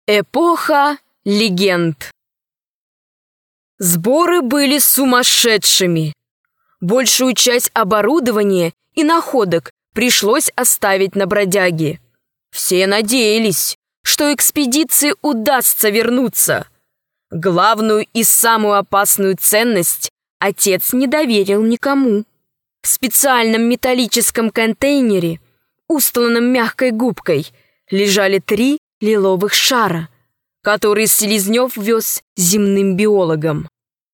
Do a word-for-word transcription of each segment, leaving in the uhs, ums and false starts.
Эпоха легенд. Сборы были сумасшедшими. Большую часть оборудования и находок пришлось оставить на бродяге. Все надеялись, что экспедиции удастся вернуться. Главную и самую опасную ценность отец не доверил никому. В специальном металлическом контейнере, устланном мягкой губкой, лежали три лиловых шара, которые Селезнев вез земным биологам.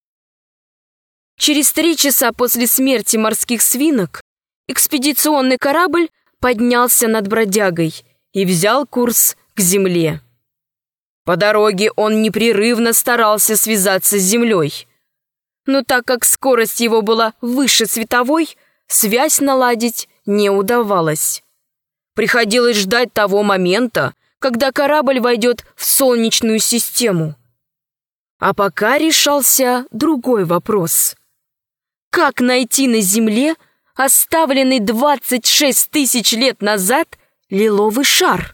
Через три часа после смерти морских свинок экспедиционный корабль поднялся над бродягой и взял курс к земле. По дороге он непрерывно старался связаться с землей, но так как скорость его была выше световой, связь наладить не удавалось. Приходилось ждать того момента, когда корабль войдет в Солнечную систему. А пока решался другой вопрос. Как найти на Земле оставленный двадцать шесть тысяч лет назад лиловый шар?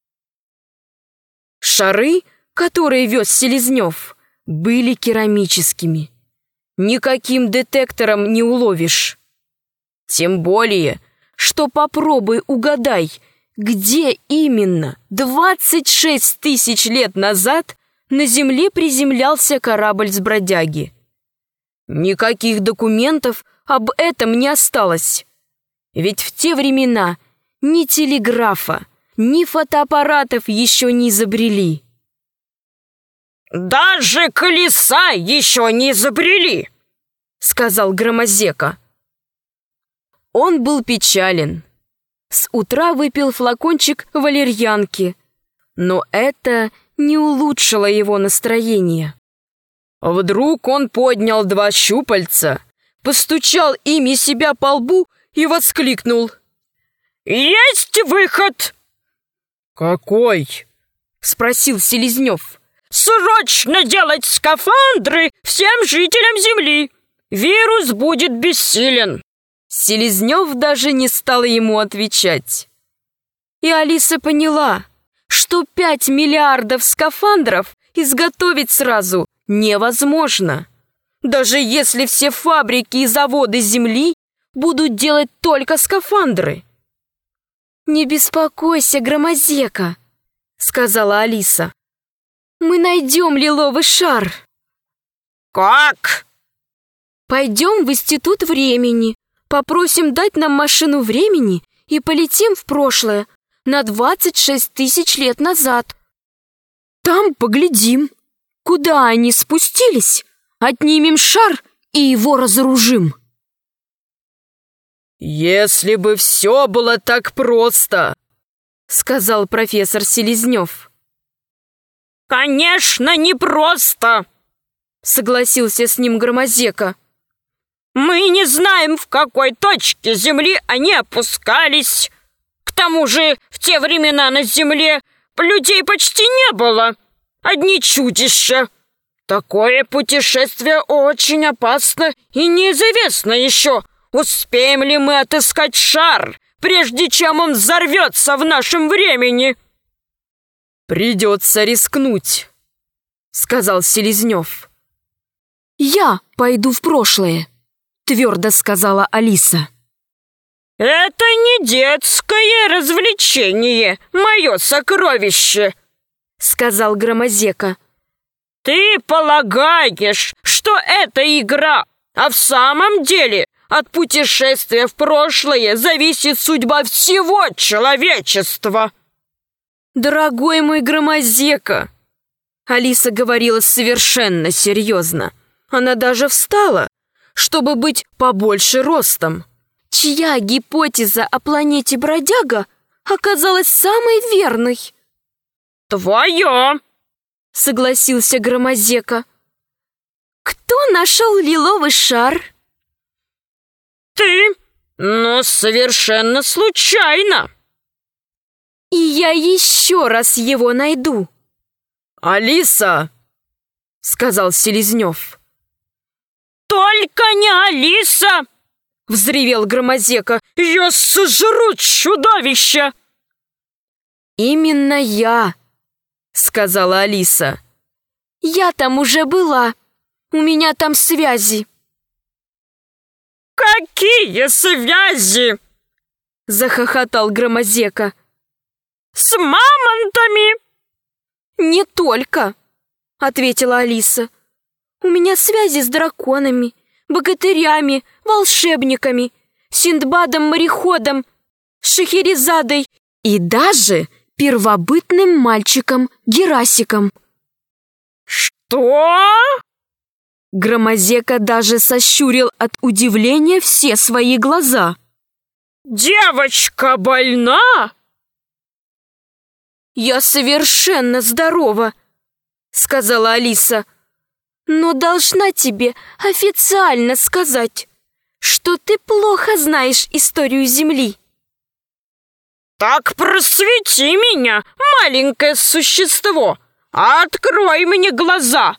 Шары, которые вез Селезнев, были керамическими. Никаким детектором не уловишь. Тем более, что попробуй угадай, где именно двадцать шесть тысяч лет назад на Земле приземлялся корабль с бродяги. Никаких документов об этом не осталось. Ведь в те времена ни телеграфа, ни фотоаппаратов еще не изобрели. «Даже колеса еще не изобрели», — сказал Громозека. Он был печален. С утра выпил флакончик валерьянки, но это не улучшило его настроение. Вдруг он поднял два щупальца, постучал ими себя по лбу и воскликнул: «Есть выход!» «Какой?» — спросил Селезнев. «Срочно делать скафандры всем жителям Земли! Вирус будет бессилен!» Селезнев даже не стал ему отвечать. И Алиса поняла, что пять миллиардов скафандров изготовить сразу невозможно, даже если все фабрики и заводы Земли будут делать только скафандры. «Не беспокойся, Громозека», — сказала Алиса. «Мы найдем лиловый шар». «Как?» «Пойдем в Институт времени, попросим дать нам машину времени и полетим в прошлое на двадцать шесть тысяч лет назад. Там поглядим, куда они спустились, отнимем шар и его разоружим». «Если бы все было так просто», — сказал профессор Селезнев. «Конечно, не просто», — согласился с ним Громозека. «Мы не знаем, в какой точке Земли они опускались. К тому же в те времена на Земле людей почти не было. Одни чудища. Такое путешествие очень опасно и неизвестно еще, успеем ли мы отыскать шар, прежде чем он взорвется в нашем времени». «Придется рискнуть», — сказал Селезнев. «Я пойду в прошлое», — твердо сказала Алиса. «Это не детское развлечение, мое сокровище», — сказал Громозека. «Ты полагаешь, что это игра, а в самом деле от путешествия в прошлое зависит судьба всего человечества». «Дорогой мой Громозека», — Алиса говорила совершенно серьезно. Она даже встала, чтобы быть побольше ростом. «Чья гипотеза о планете Бродяга оказалась самой верной?» «Твоя», — согласился Громозека. «Кто нашел лиловый шар?» «Ты, но совершенно случайно». «И я еще раз его найду». «Алиса!» — сказал Селезнев. «Только не Алиса!» — взревел Громозека. «Я сожру чудовище!» «Именно я!» — сказала Алиса. «Я там уже была. У меня там связи». «Какие связи?» — захохотал Громозека. «С мамонтами?» «Не только», — ответила Алиса. «У меня связи с драконами, богатырями, волшебниками, Синдбадом-мореходом, Шахерезадой и даже первобытным мальчиком Герасиком». «Что?» Громозека даже сощурил от удивления все свои глаза. «Девочка больна?» «Я совершенно здорова», — сказала Алиса. «Но должна тебе официально сказать, что ты плохо знаешь историю Земли». «Так просвети меня, маленькое существо! Открой мне глаза!»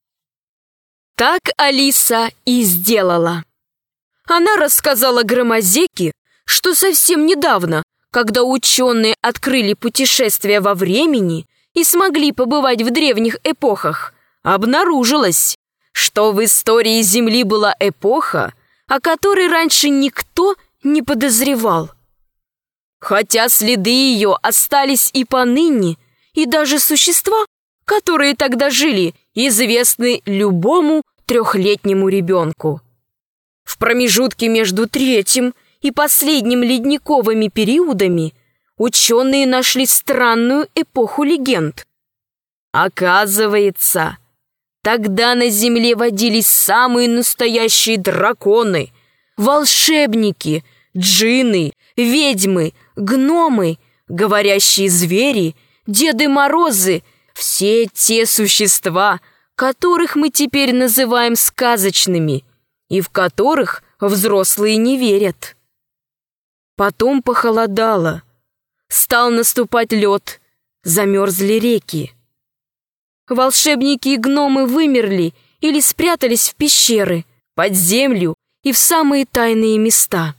Так Алиса и сделала. Она рассказала Громозеке, что совсем недавно, когда ученые открыли путешествия во времени и смогли побывать в древних эпохах, обнаружилось, что в истории Земли была эпоха, о которой раньше никто не подозревал. Хотя следы ее остались и поныне, и даже существа, которые тогда жили, известны любому трехлетнему ребенку. В промежутке между третьим и последним ледниковыми периодами ученые нашли странную эпоху легенд. Оказывается, тогда на Земле водились самые настоящие драконы, волшебники, джинны, ведьмы, гномы, говорящие звери, Деды Морозы, все те существа, которых мы теперь называем сказочными и в которых взрослые не верят. Потом похолодало, стал наступать лед, замерзли реки. Волшебники и гномы вымерли или спрятались в пещеры, под землю и в самые тайные места.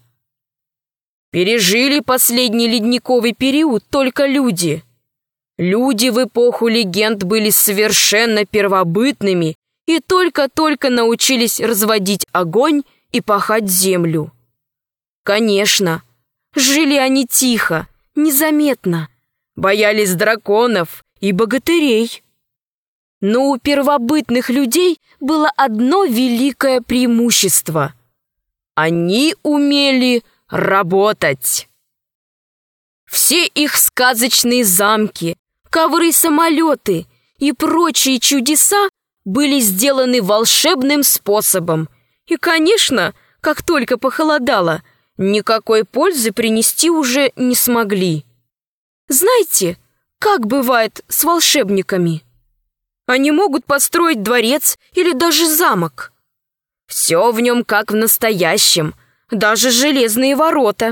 Пережили последний ледниковый период только люди. Люди в эпоху легенд были совершенно первобытными и только-только научились разводить огонь и пахать землю. Конечно, жили они тихо, незаметно, боялись драконов и богатырей. Но у первобытных людей было одно великое преимущество. Они умели работать. Все их сказочные замки, ковры-самолеты и прочие чудеса были сделаны волшебным способом. И, конечно, как только похолодало, никакой пользы принести уже не смогли. Знаете, как бывает с волшебниками? Они могут построить дворец или даже замок. Все в нем как в настоящем, даже железные ворота.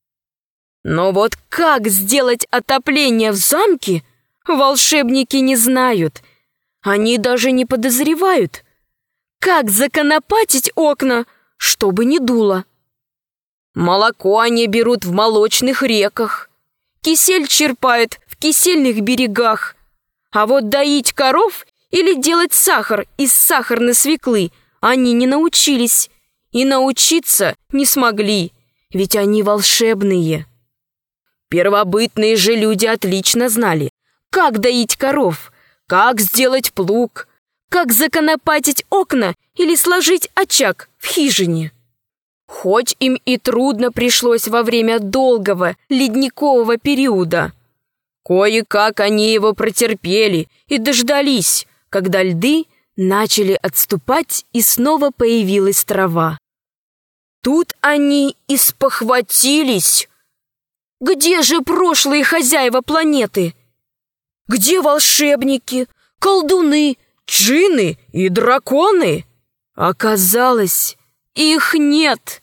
Но вот как сделать отопление в замке, волшебники не знают. Они даже не подозревают, как законопатить окна, чтобы не дуло. Молоко они берут в молочных реках, кисель черпают в кисельных берегах, а вот доить коров или делать сахар из сахарной свеклы они не научились и научиться не смогли, ведь они волшебные. Первобытные же люди отлично знали, как доить коров, как сделать плуг, как законопатить окна или сложить очаг в хижине. Хоть им и трудно пришлось во время долгого ледникового периода, кое-как они его протерпели и дождались, когда льды начали отступать и снова появилась трава. Тут они и спохватились. Где же прошлые хозяева планеты? Где волшебники, колдуны, джинны и драконы? Оказалось, их нет.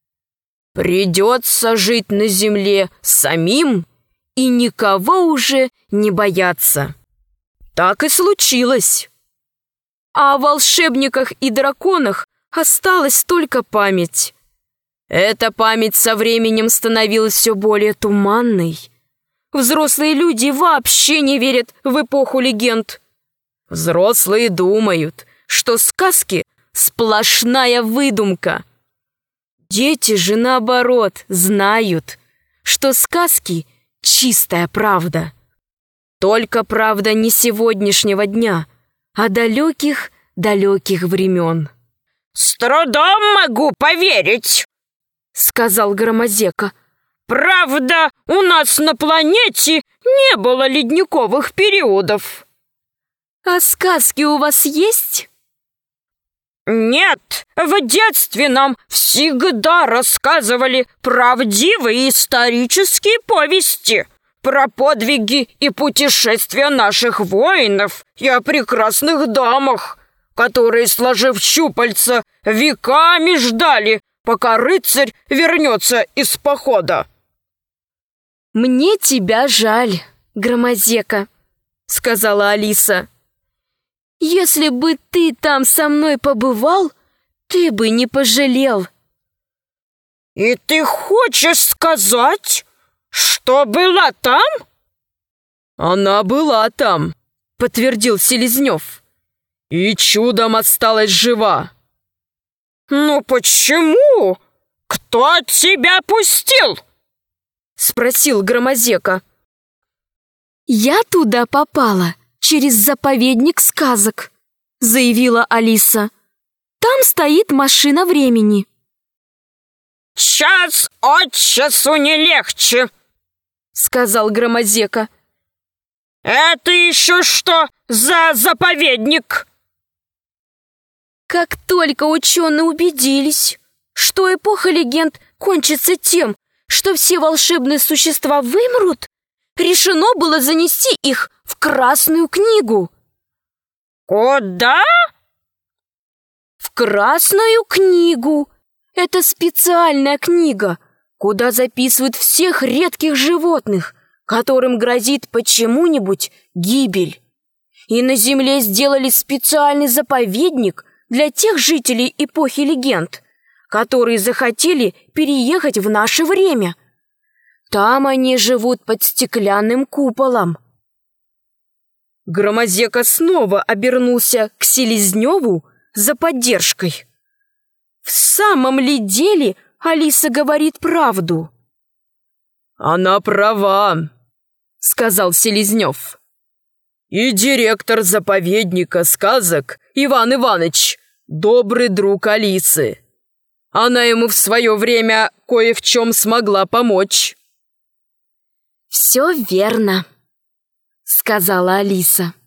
Придется жить на земле самим и никого уже не бояться. Так и случилось. А о волшебниках и драконах осталась только память. Эта память со временем становилась все более туманной. Взрослые люди вообще не верят в эпоху легенд. Взрослые думают, что сказки — сплошная выдумка. Дети же, наоборот, знают, что сказки — чистая правда. Только правда не сегодняшнего дня, а далеких-далеких времен. «С трудом могу поверить», — сказал Громозека. «Правда, у нас на планете не было ледниковых периодов». «А сказки у вас есть?» «Нет, в детстве нам всегда рассказывали правдивые исторические повести про подвиги и путешествия наших воинов и о прекрасных дамах, которые, сложив щупальца, веками ждали, пока рыцарь вернется из похода». «Мне тебя жаль, Громозека», — сказала Алиса. «Если бы ты там со мной побывал, ты бы не пожалел». «И ты хочешь сказать, что была там?» «Она была там», — подтвердил Селезнев. «И чудом осталась жива». «Ну почему? Кто тебя пустил?» — спросил Громозека. «Я туда попала через заповедник сказок», — заявила Алиса. «Там стоит машина времени». «Час от часу не легче», — сказал Громозека. «Это еще что за заповедник?» Как только ученые убедились, что эпоха легенд кончится тем, что все волшебные существа вымрут, решено было занести их в Красную книгу. «Куда?» В Красную книгу. Это специальная книга, куда записывают всех редких животных, которым грозит почему-нибудь гибель. И на Земле сделали специальный заповедник для тех жителей эпохи легенд, которые захотели переехать в наше время. Там они живут под стеклянным куполом». Громозека снова обернулся к Селезневу за поддержкой. В самом ли деле Алиса говорит правду? «Она права», — сказал Селезнев. «И директор заповедника сказок Иван Иванович — добрый друг Алисы. Она ему в свое время кое в чем смогла помочь». «Все верно», — сказала Алиса.